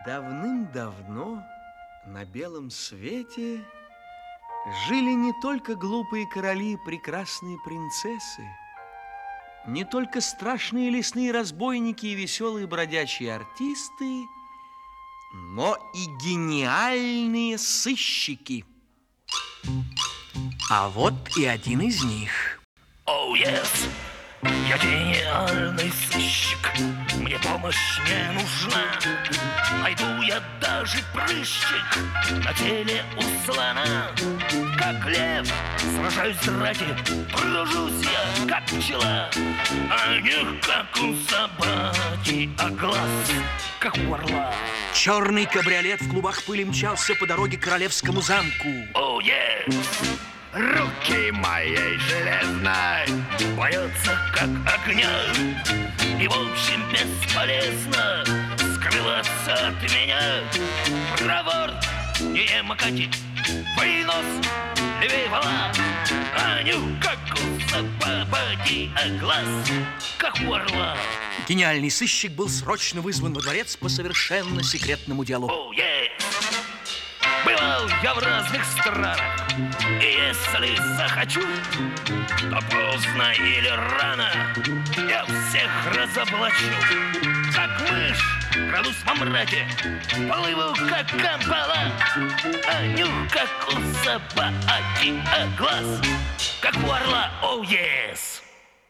Давным-давно на белом свете жили не только глупые короли и прекрасные принцессы, не только страшные лесные разбойники и веселые бродячие артисты, но и гениальные сыщики. А вот и один из них. Oh, yes. Я гениальный сыщик, мне помощь не нужна. Найду я даже прыщик на теле у слона. Как лев сражаюсь в драке, тружусь я, как пчела. А не как у собаки, а глаз, как у орла. Черный кабриолет в клубах пыли мчался по дороге к королевскому замку. Oh, yes. Руки моей железной боятся как огня. И в общем бесполезно скрываться от меня. Проворт не макати, вынос левее вала. А нюх как у собаки, а глаз как у орла. Гениальный сыщик был срочно вызван во дворец по совершенно секретному делу. Oh, yes. Бывал я в разных странах, и если захочу, то поздно или рано я всех разоблачу. Как мышь крадусь во мраке, плыву как камбала. А нюх как у собаки, а глаз как у орла. Oh, yes.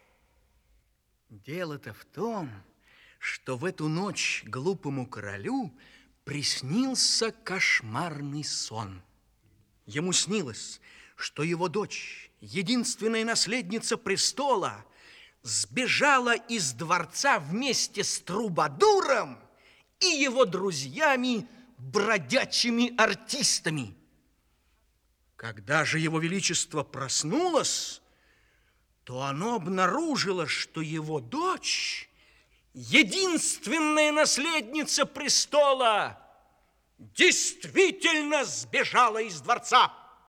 Дело-то в том, что в эту ночь глупому королю приснился кошмарный сон. Ему снилось, что его дочь, единственная наследница престола, сбежала из дворца вместе с Трубадуром и его друзьями, бродячими артистами. Когда же его величество проснулось, то оно обнаружило, что его дочь, единственная наследница престола, действительно сбежала из дворца.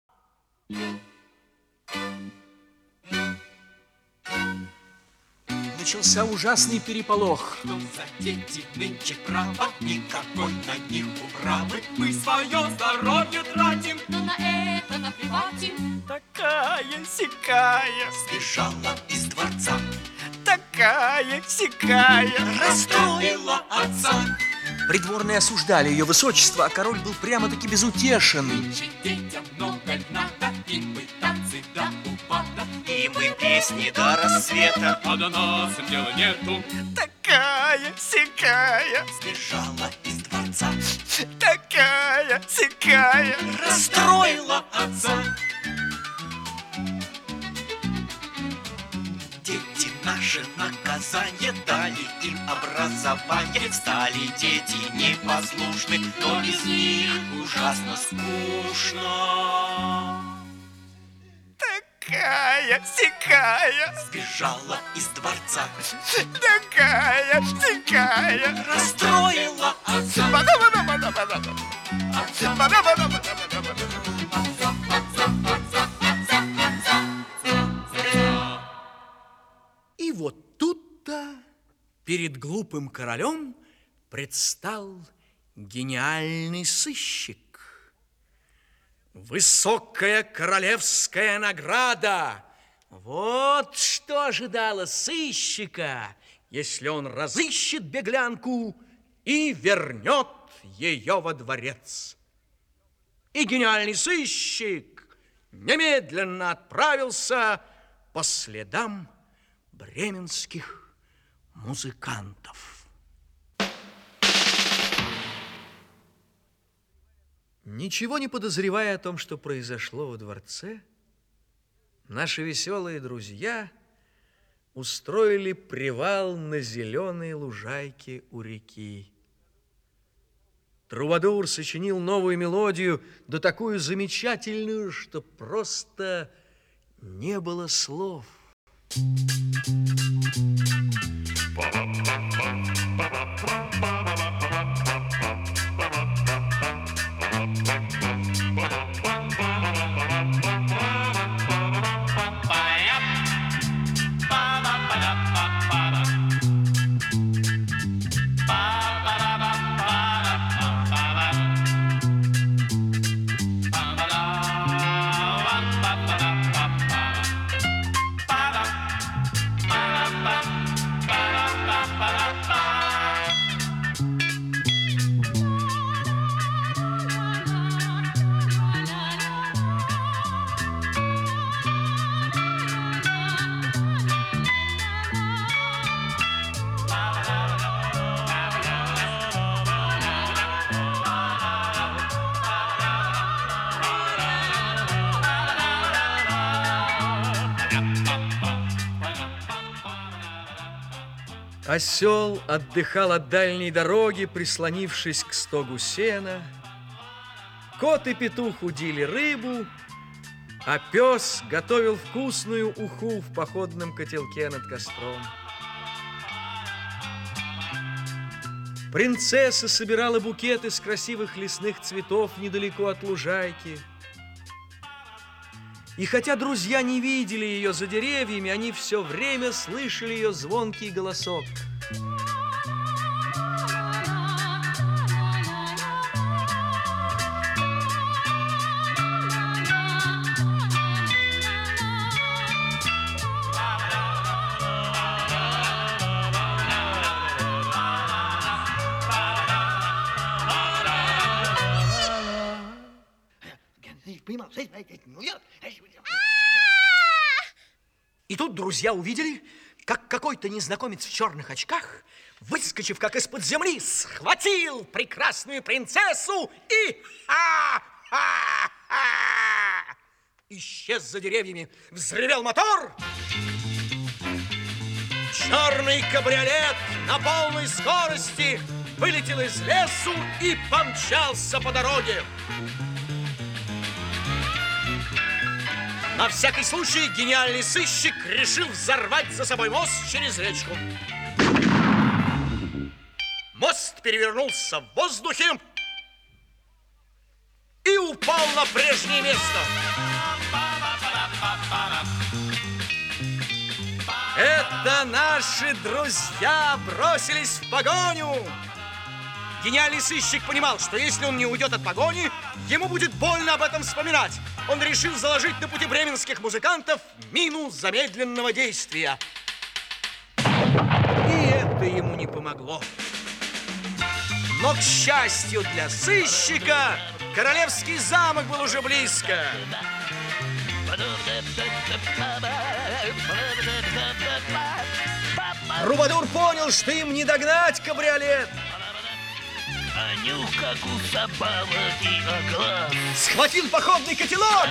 Начался ужасный переполох. Что за дети нынче право, никакой на них управы. Мы свое здоровье тратим, но на это наплевать им. Такая-сякая сбежала из дворца, такая-сякая расстроила отца. Придворные осуждали ее высочество, а король был прямо-таки безутешен. Детям много надо, и мы танцы до упада, и мы песни до рассвета, а до нас дела нету. Такая-сякая сбежала из дворца, такая-сякая расстроила отца. Дети наши наказание дали им образование. Стали дети непослушны, но без них ужасно скучно. Такая-сякая сбежала из дворца, такая-сякая расстроила отца. И вот тут-то перед глупым королем предстал гениальный сыщик. Высокая королевская награда. Вот что ожидало сыщика, если он разыщет беглянку и вернет ее во дворец. И гениальный сыщик немедленно отправился по следам бременских музыкантов. Ничего не подозревая о том, что произошло во дворце, наши веселые друзья устроили привал на зеленой лужайке у реки. Трубадур сочинил новую мелодию, да такую замечательную, что просто не было слов. Осел отдыхал от дальней дороги, прислонившись к стогу сена. Кот и петух удили рыбу, а пес готовил вкусную уху в походном котелке над костром. Принцесса собирала букет из красивых лесных цветов недалеко от лужайки. И хотя друзья не видели ее за деревьями, они все время слышали ее звонкий голосок. И тут друзья увидели, как какой-то незнакомец в черных очках, выскочив как из-под земли, схватил прекрасную принцессу и исчез за деревьями. Взревел мотор. Черный кабриолет на полной скорости вылетел из лесу и помчался по дороге. На всякий случай гениальный сыщик решил взорвать за собой мост через речку. Мост перевернулся в воздухе и упал на прежнее место. Это наши друзья бросились в погоню. Гениальный сыщик понимал, что если он не уйдет от погони, ему будет больно об этом вспоминать. Он решил заложить на пути бременских музыкантов мину замедленного действия. И это ему не помогло. Но, к счастью для сыщика, королевский замок был уже близко. Трубадур понял, что им не догнать кабриолет. А нюх, как у собак и оглас. Схватил походный котелок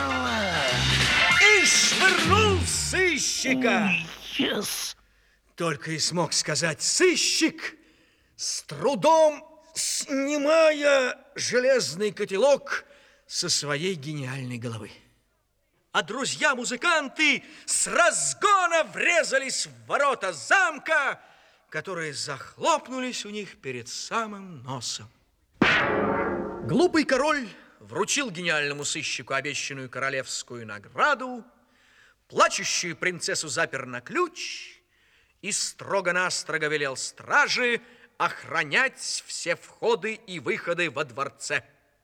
и швырнул в сыщика. Yes. Только и смог сказать сыщик, с трудом снимая железный котелок со своей гениальной головы. А друзья-музыканты с разгона врезались в ворота замка, которые захлопнулись у них перед самым носом. Глупый король вручил гениальному сыщику обещанную королевскую награду, плачущую принцессу запер на ключ и строго-настрого велел страже охранять все входы и выходы во дворце.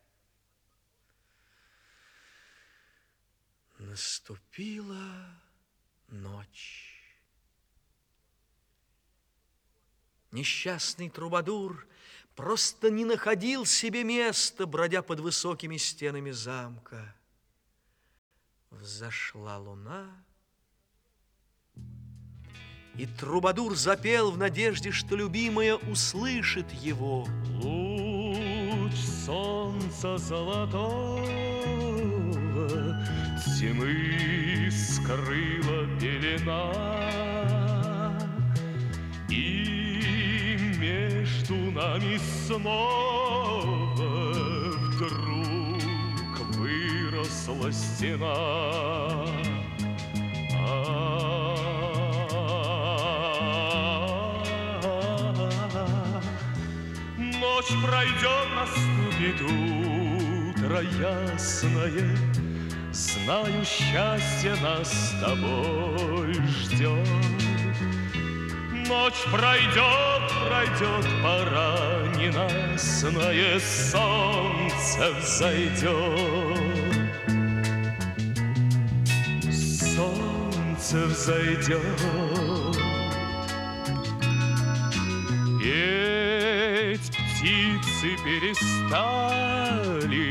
Наступила ночь. Несчастный Трубадур просто не находил себе места, бродя под высокими стенами замка. Взошла луна, и Трубадур запел в надежде, что любимая услышит его. Луч солнца золотого тьмы скрыла пелена, и между нами снова вдруг выросла стена. Ночь пройдет, наступит утро ясное, знаю, счастье нас с тобой ждет. Ночь пройдет, пройдет, пора ненастное, солнце взойдет. Солнце взойдет. Петь птицы перестали,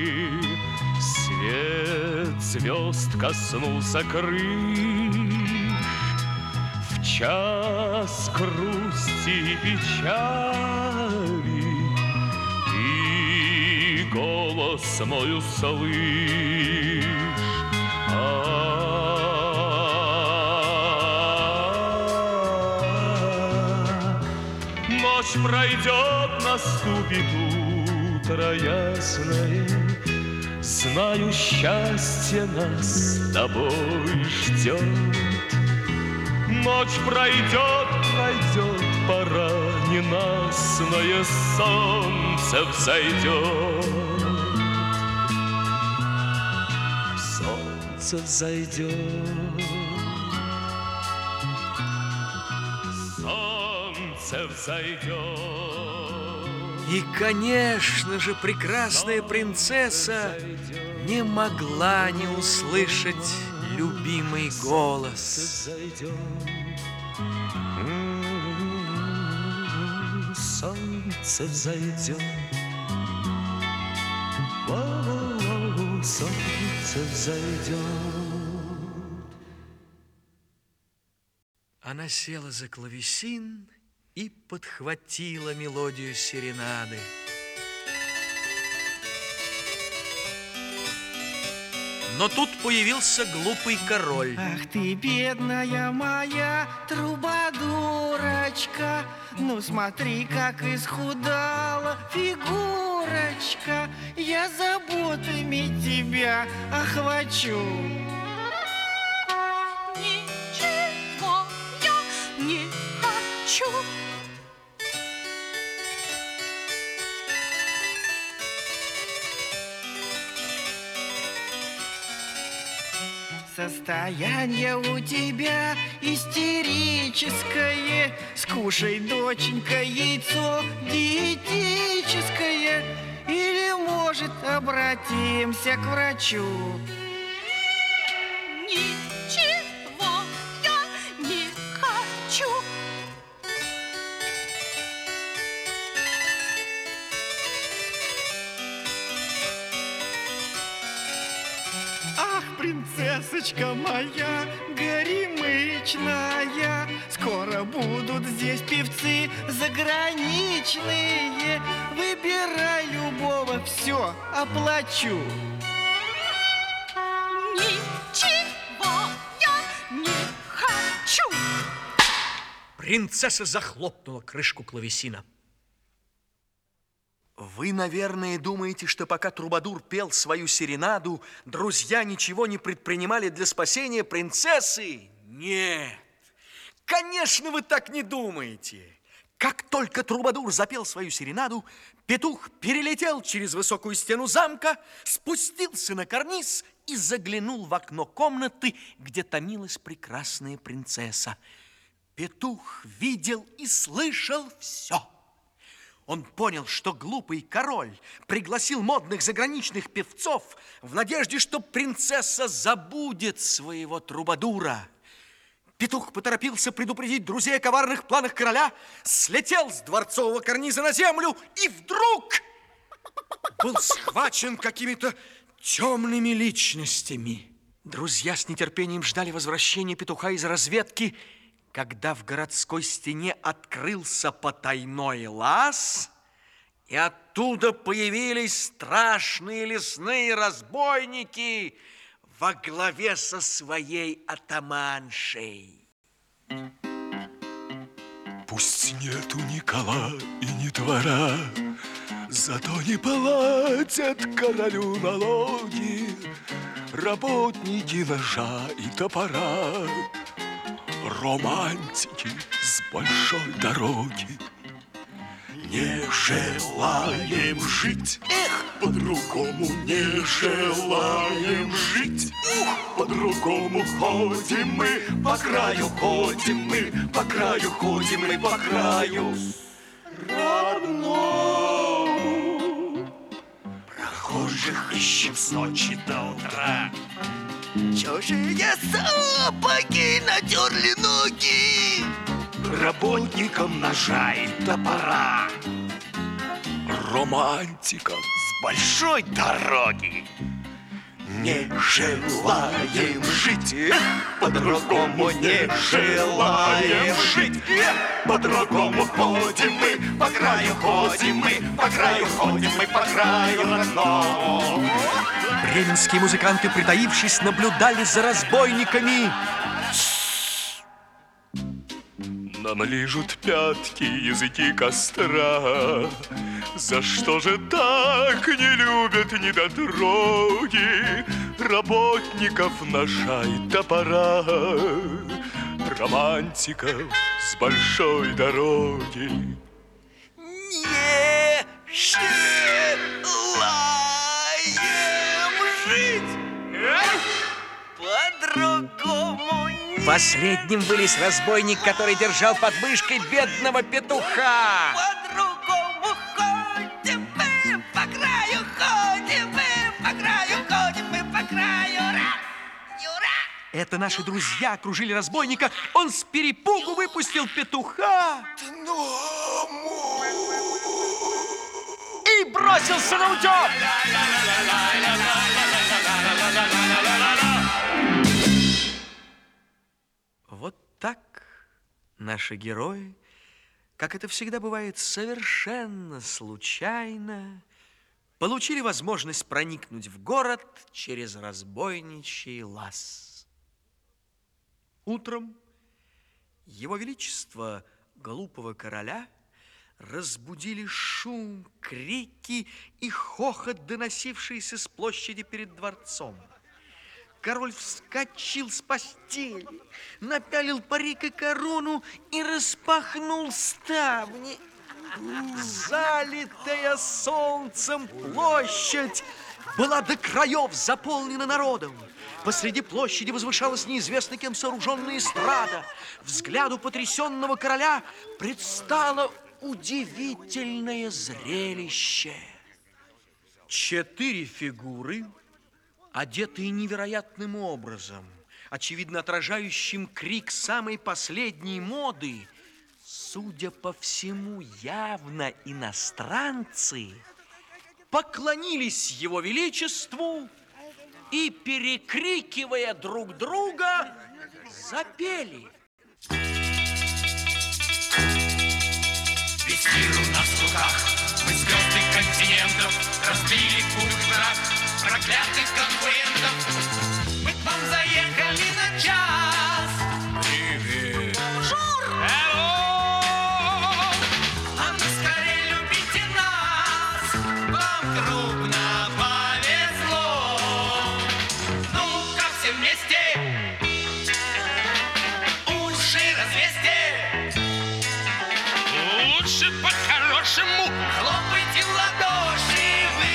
свет звезд коснулся крыш. В час грусти и печали ты голос мой услышь. Ночь пройдет, наступит утро ясное. Знаю, счастье нас с тобой ждет. Ночь пройдет, пройдет, пора ненастное, солнце взойдет. Солнце взойдет. Солнце взойдет. И, конечно же, прекрасная принцесса не могла не услышать любимый голос. Солнце взойдет. Солнце взойдет. Она села за клавесин и подхватила мелодию серенады. Но тут появился глупый король. Ах ты, бедная моя трубадурочка, ну смотри, как исхудала фигурочка. Я заботами тебя охвачу. Ничего я не хочу. Состояние у тебя истерическое. Скушай, доченька, яйцо диетическое. Или, может, обратимся к врачу. Ничего я не хочу. Ах, принцессочка моя горемычная, скоро будут здесь певцы заграничные. Выбирай любого, все оплачу. Ничего я не хочу. Принцесса захлопнула крышку клавесина. Вы, наверное, думаете, что пока Трубадур пел свою серенаду, друзья ничего не предпринимали для спасения принцессы? Нет, конечно, вы так не думаете. Как только Трубадур запел свою серенаду, петух перелетел через высокую стену замка, спустился на карниз и заглянул в окно комнаты, где томилась прекрасная принцесса. Петух видел и слышал все. Он понял, что глупый король пригласил модных заграничных певцов в надежде, что принцесса забудет своего Трубадура. Петух поторопился предупредить друзей о коварных планах короля, слетел с дворцового карниза на землю и вдруг был схвачен какими-то темными личностями. Друзья с нетерпением ждали возвращения петуха из разведки, когда в городской стене открылся потайной лаз, и оттуда появились страшные лесные разбойники во главе со своей атаманшей. Пусть нету ни кола и ни двора, зато не платят королю налоги работники ножа и топора. Романтики с большой дороги. Не желаем жить, по-другому не желаем жить. По-другому ходим мы, по краю ходим мы, по краю ходим мы, по краю родному. Прохожих ищем с ночи до утра. Чужие сапоги натерли ноги работникам ножа и топора. Романтикам с большой дороги. Не желаем жить, по-другому не желаем жить. По-другому ходим мы, по краю ходим мы, по краю ходим мы, по краю родному. Бременские музыканты, притаившись, наблюдали за разбойниками. Нам лижут пятки языки костра. За что же так не любят недотроги работников ножа и топора, романтиков с большой дороги? Не желаем жить по-другому. Последним вылез разбойник, который держал под мышкой бедного петуха. По-другому ходим мы по краю, ходим мы по краю, ходим мы по краю. Ура! Ура! Это наши друзья окружили разбойника. Он с перепугу выпустил петуха и бросился на утек. Вот так наши герои, как это всегда бывает, совершенно случайно получили возможность проникнуть в город через разбойничий лаз. Утром его величество глупого короля разбудили шум, крики и хохот, доносившиеся с площади перед дворцом. Король вскочил с постели, напялил парик и корону и распахнул ставни. Залитая солнцем площадь была до краев заполнена народом. Посреди площади возвышалась неизвестно кем сооруженная эстрада. Взгляду потрясенного короля предстало удивительное зрелище. 4 фигуры, одетые невероятным образом, очевидно отражающим крик самой последней моды, судя по всему, явно иностранцы, поклонились его величеству и, перекрикивая друг друга, запели. Весь мир у нас в руках, мы звезды континентов, разбили путь в прах проклятых конкурентов. Мы к вам заехали на час. Привет. Бонжур. Hello. А ну скорее любите нас, вам крупно повезло. Ну-ка все вместе уши развесьте. Лучше по-хорошему хлопайте в ладоши вы.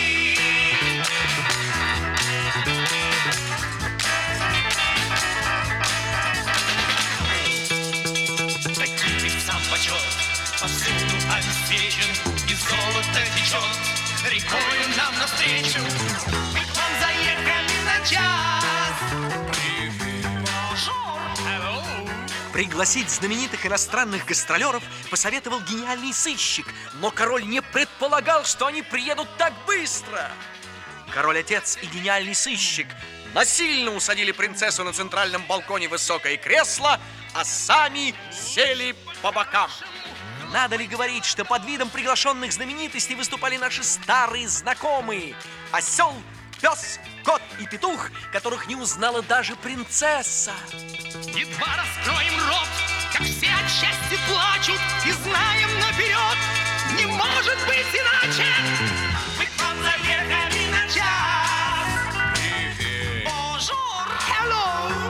Таким певцам почет повсюду обеспечен, и золото течет рекою нам навстречу. Мы к вам заехали на час. Бонжур. Hello. Пригласить знаменитых иностранных гастролеров посоветовал гениальный сыщик, но король не предполагал, что они приедут так быстро. Король-отец и гениальный сыщик насильно усадили принцессу на центральном балконе в высокое кресло, а сами сели по бокам. Надо ли говорить, что под видом приглашенных знаменитостей выступали наши старые знакомые: осел, пес, кот и петух, которых не узнала даже принцесса. Едва раскроем рот, как все от счастья плачут, и знаем наперед, не может быть иначе. Мы к вам заехали на час. Бонжур. Hello.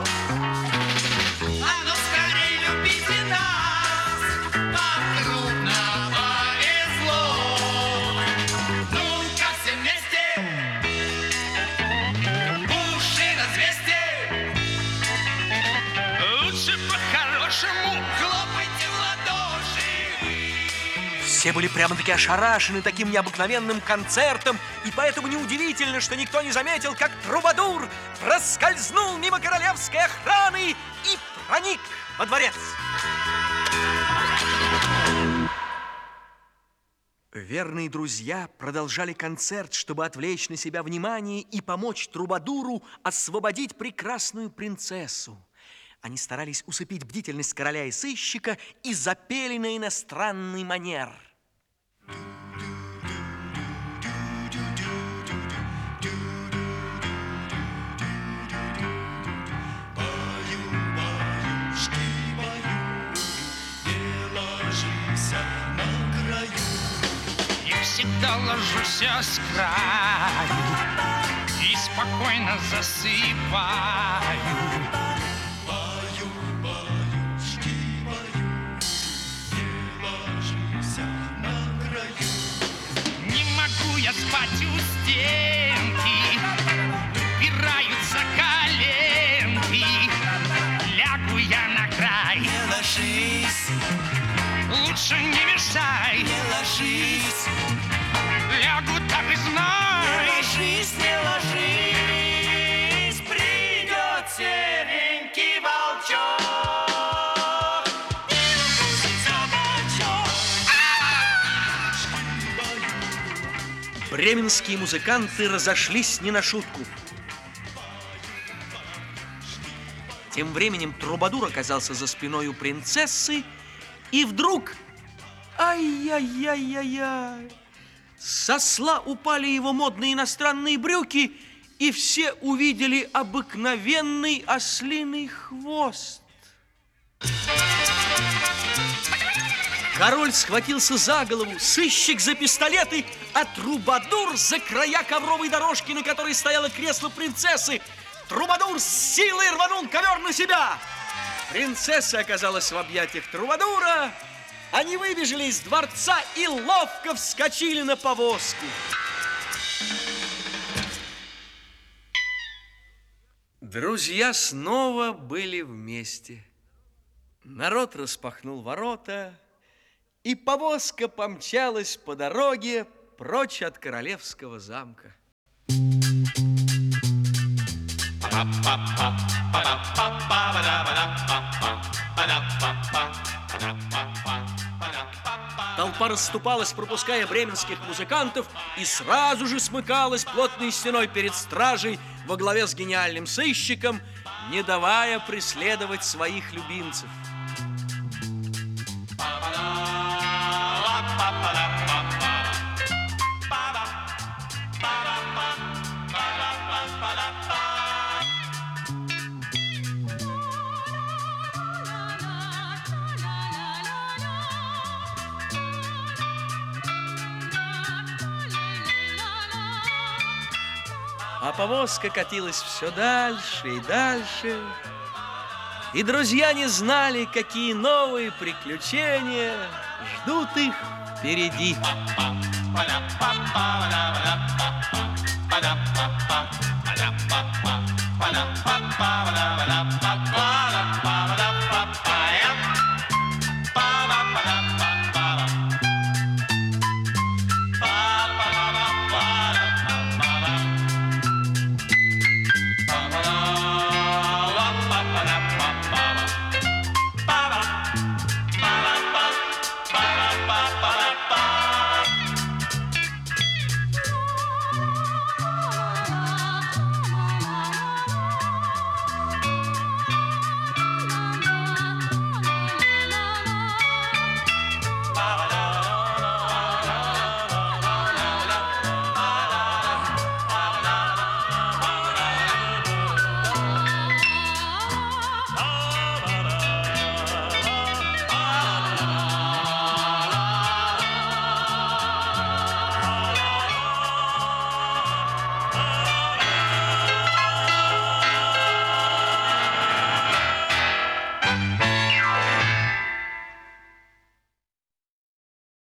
А ну скорее любите нас, вам крупно повезло. Ну-ка все вместе уши развесьте. Лучше по-хорошему хлопайте в ладоши. Все были прямо-таки ошарашены таким необыкновенным концертом, и поэтому неудивительно, что никто не заметил, как трубадур проскользнул мимо королевской охраны и проник во дворец. Верные друзья продолжали концерт, чтобы отвлечь на себя внимание и помочь трубадуру освободить прекрасную принцессу. Они старались усыпить бдительность короля и сыщика и запели на иностранный манер. всегда ложусь с краю и спокойно засыпаю. Не могу я спать у стенки, упираются коленки. Лягу я на край. Не ложись, Лучше не мешай. не ложись, Лягу так и не знай. ложись, не ложись. Придет серенький волчок и укусит за бочок. Бременские музыканты разошлись не на шутку. Тем временем Трубадур оказался за спиной у принцессы, и вдруг, ай-яй-яй-яй-яй, с осла упали его модные иностранные брюки, и все увидели обыкновенный ослиный хвост. Король схватился за голову, сыщик за пистолеты, а Трубадур за края ковровой дорожки, на которой стояло кресло принцессы. Трубадур с силой рванул ковер на себя. Принцесса оказалась в объятиях Трубадура. Они выбежали из дворца и ловко вскочили на повозку. Друзья снова были вместе. Народ распахнул ворота, и повозка помчалась по дороге прочь от королевского замка. Толпа расступалась, пропуская бременских музыкантов, и сразу же смыкалась плотной стеной перед стражей во главе с гениальным сыщиком, не давая преследовать своих любимцев. А повозка катилась все дальше и дальше, и друзья не знали, какие новые приключения ждут их впереди.